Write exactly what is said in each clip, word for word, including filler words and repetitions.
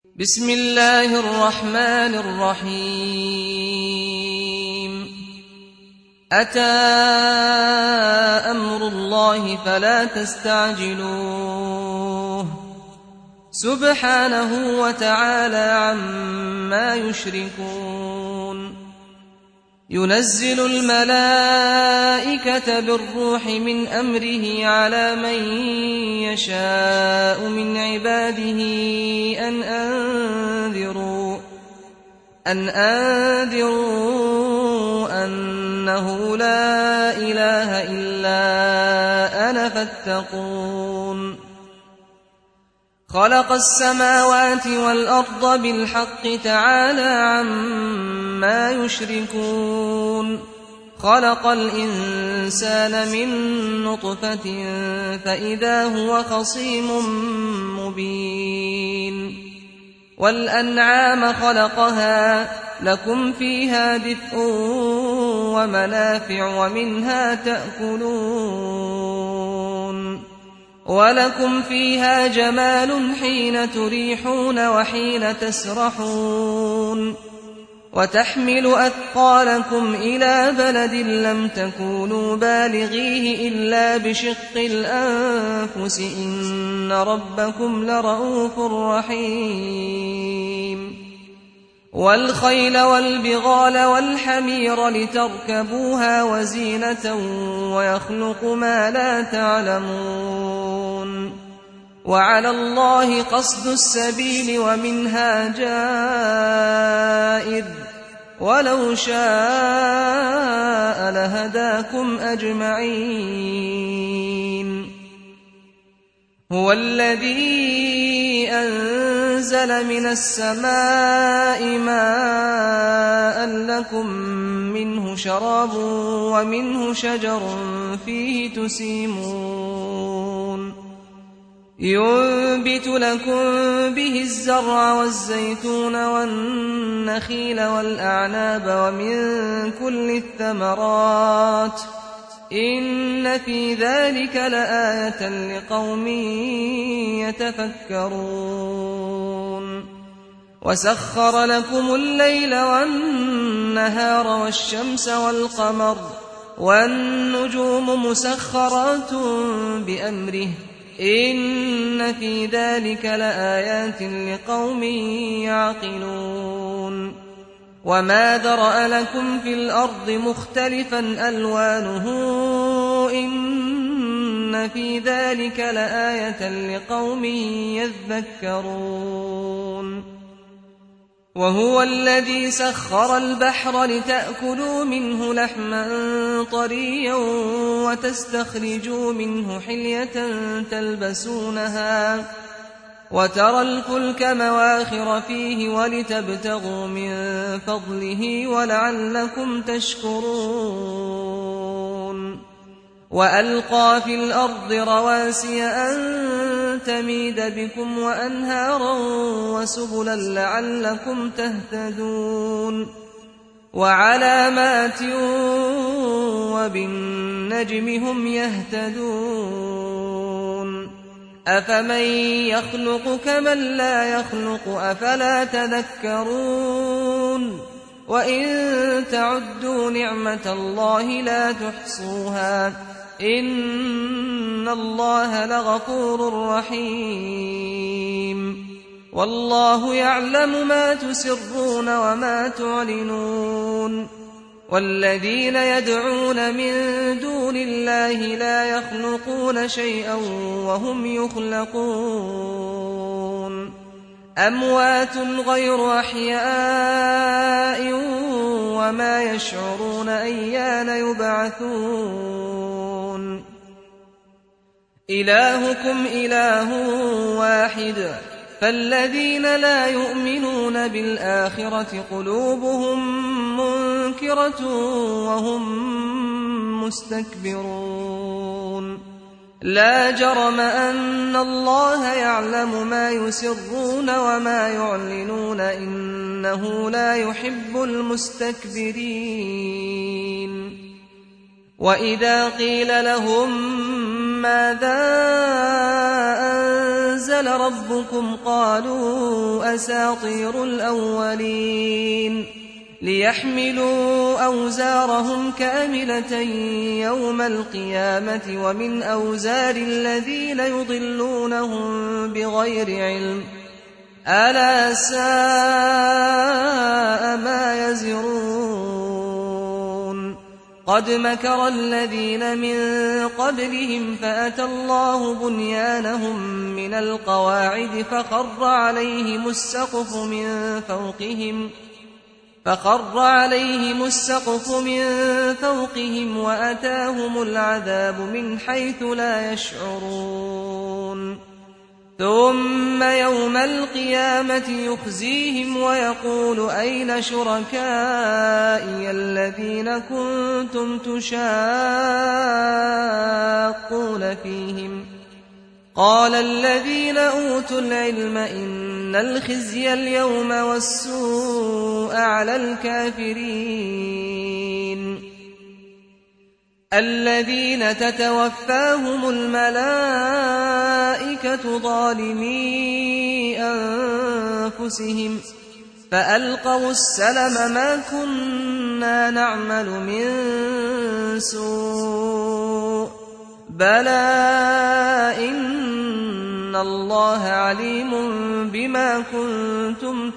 بسم الله الرحمن الرحيم أتى أمر الله فلا تستعجلوه سبحانه وتعالى عما يشركون ينزل الملائكة بالروح من أمره على من يشاء من عباده أن أنذروا أن أنذروا أنه لا إله إلا أنا فاتقون خلق السماوات والأرض بالحق تعالى عما يشركون خلق الإنسان من نطفة فإذا هو خصيم مبين والأنعام خلقها لكم فيها دفء ومنافع ومنها تأكلون ولكم فيها جمال حين تريحون وحين تسرحون وتحمل أثقالكم إلى بلد لم تكونوا بالغيه إلا بشق الأنفس إن ربكم لرؤوف رحيم والخيل والبغال والحمير لتركبوها وزينة ويخلق ما لا تعلمون وعلى الله قصد السبيل ومنها جائر ولو شاء لهداكم أجمعين هو الذي أنزل من السماء ماء لكم منه شراب ومنه شجر فيه تسيمون ينبت لكم به الزرع والزيتون والنخيل والأعناب ومن كل الثمرات إن في ذلك لآية لقوم يتفكرون وسخر لكم الليل والنهار والشمس والقمر والنجوم مسخرات بأمره إن في ذلك لآيات لقوم يعقلون وما ذرأ لكم في الأرض مختلفا ألوانه إن في ذلك لآية لقوم يذكرون وهو الذي سخر البحر لتأكلوا منه لحما طريا وتستخرجوا منه حلية تلبسونها وترى الفلك مواخر فيه ولتبتغوا من فضله ولعلكم تشكرون وألقى في الأرض رواسي أن تميد بكم وأنهارا وسبلا لعلكم تهتدون وعلامات وبالنجم هم يهتدون أفمن يخلق كمن لا يخلق أفلا تذكرون وإن تعدوا نعمة الله لا تحصوها إن الله لغفور رحيم والله يعلم ما تسرون وما تعلنون والذين يدعون من دون الله لا يخلقون شيئا وهم يخلقون أموات غير أحياء وما يشعرون أيان يبعثون إلهكم إله واحد فالذين لا يؤمنون بالآخرة قلوبهم منكرة وهم مستكبرون لا جرم أن الله يعلم ما يسرون وما يعلنون إنه لا يحب المستكبرين وإذا قيل لهم ماذا أنزل أنزل ربكم قالوا أساطير الأولين ليحملوا أوزارهم كاملة يوم القيامة ومن أوزار الذين يضلونهم بغير علم ألا ساء ما يزرون قد مكر الذين من قبلهم فأتى الله بنيانهم من القواعد فخر عليهم السقف من فوقهم فخر عليهم السقف من فوقهم وأتاهم العذاب من حيث لا يشعرون ثم يوم القيامة يخزيهم ويقول أين شركائي الذين كنتم تشاقون فيهم قال الذين أوتوا العلم إن الخزي اليوم والسوء على الكافرين الذين تتوفاهم الملائكة ظالمي أنفسهم فألقوا السلم ما كنا نعمل من سوء بلى إن الله عليم بما كنتم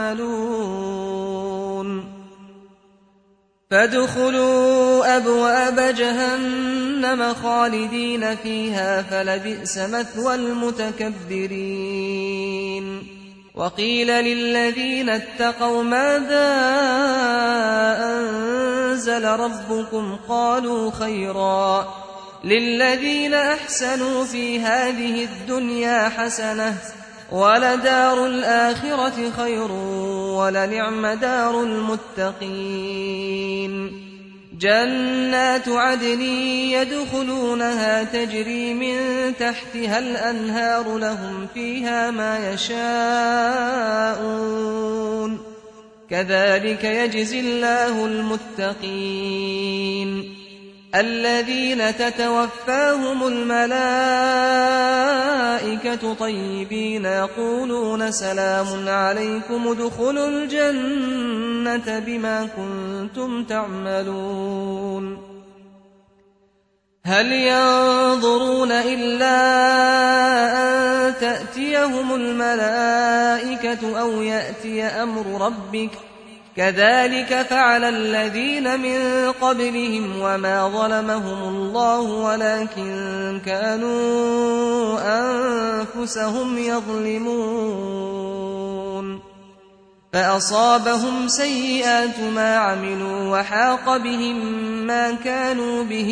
تعملون فادخلوا أبواب جهنم خالدين فيها فلبئس مثوى المتكبرين وقيل للذين اتقوا ماذا أنزل ربكم قالوا خيرا للذين أحسنوا في هذه الدنيا حسنة ولدار الآخرة خير ولنعم دار المتقين جنات عدن يدخلونها تجري من تحتها الأنهار لهم فيها ما يشاءون كذلك يجزي الله المتقين الذين تتوفاهم الملائكة طيبين يقولون سلام عليكم ادخلوا الجنة بما كنتم تعملون هل ينظرون إلا أن تأتيهم الملائكة أو يأتي أمر ربك كذلك فعل الذين من قبلهم وما ظلمهم الله ولكن كانوا أنفسهم يظلمون فأصابهم سيئات ما عملوا وحاق بهم ما كانوا به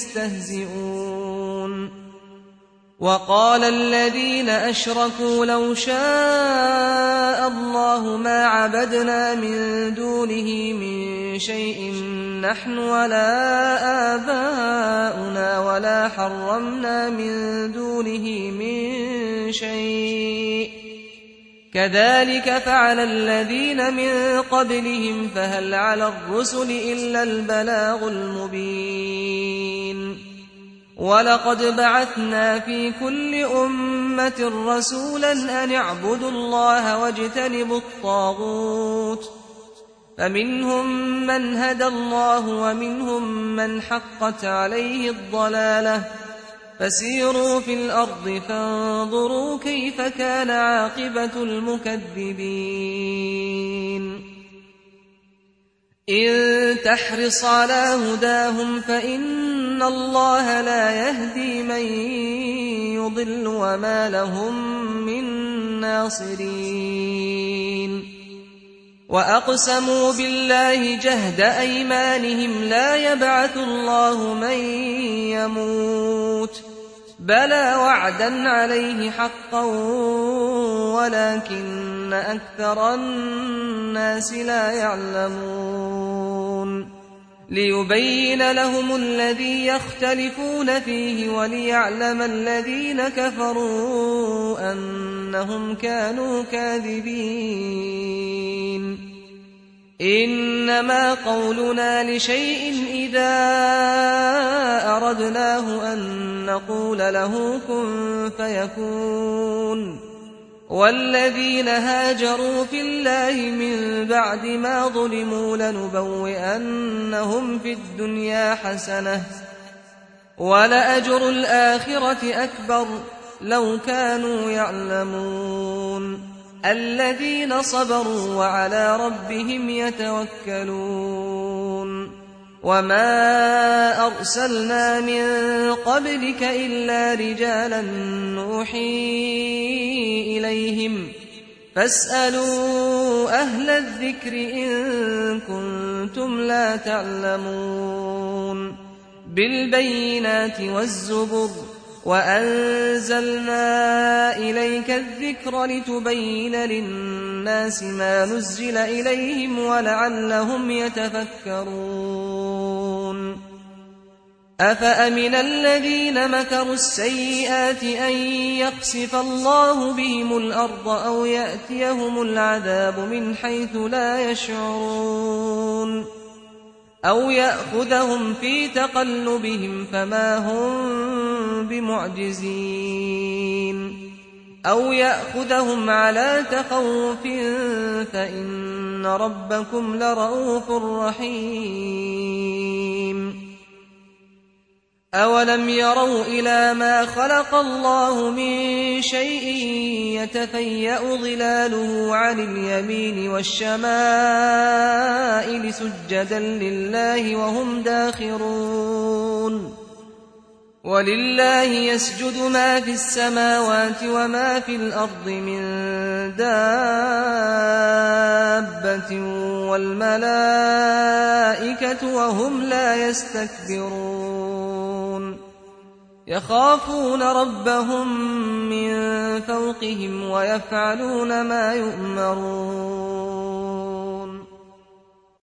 يستهزئون وقال الذين أشركوا لو شاء الله ما عبدنا من دونه من شيء نحن ولا آباؤنا ولا حرمنا من دونه من شيء كذلك فعل الذين من قبلهم فهل على الرسل إلا البلاغ المبين ولقد بعثنا في كل أمة رسولا أن اعبدوا الله واجتنبوا الطاغوت فمنهم من هدى الله ومنهم من حقت عليه الضلالة فسيروا في الأرض فانظروا كيف كان عاقبة المكذبين إن تحرص على هداهم فإن الله لا يهدي من يضل وما لهم من ناصرين وأقسموا بالله جهد أيمانهم لا يبعث الله من يموت بلى وعدا عليه حقا ولكن أكثر الناس لا يعلمون ليبين لهم الذي يختلفون فيه وليعلم الذين كفروا أنهم كانوا كاذبين إنما قولنا لشيء إذا أردناه أن نقول له كن فيكون والذين هاجروا في الله من بعد ما ظلموا لنبوئنهم في الدنيا حسنة ولأجر الآخرة أكبر لو كانوا يعلمون الذين صبروا وعلى ربهم يتوكلون وما أرسلنا من قبلك إلا رجالا نوحي إليهم فاسألوا أهل الذكر إن كنتم لا تعلمون بالبينات والزبر وأنزلنا إليك الذكر لتبين للناس ما نزل إليهم ولعلهم يتفكرون أفأمن الذين مكروا السيئات أن يخسف الله بهم الأرض أو يأتيهم العذاب من حيث لا يشعرون أو يأخذهم في تقلبهم فما هم بمعجزين أو يأخذهم على تخوف فإن ربكم لرؤوف رحيم أولم يروا إلى ما خلق الله من شيء يتفيأ ظلاله عن اليمين والشمائل سجدا لله وهم داخرون ولله يسجد ما في السماوات وما في الأرض من دابة والملائكة وهم لا يستكبرون يخافون ربهم من فوقهم ويفعلون ما يؤمرون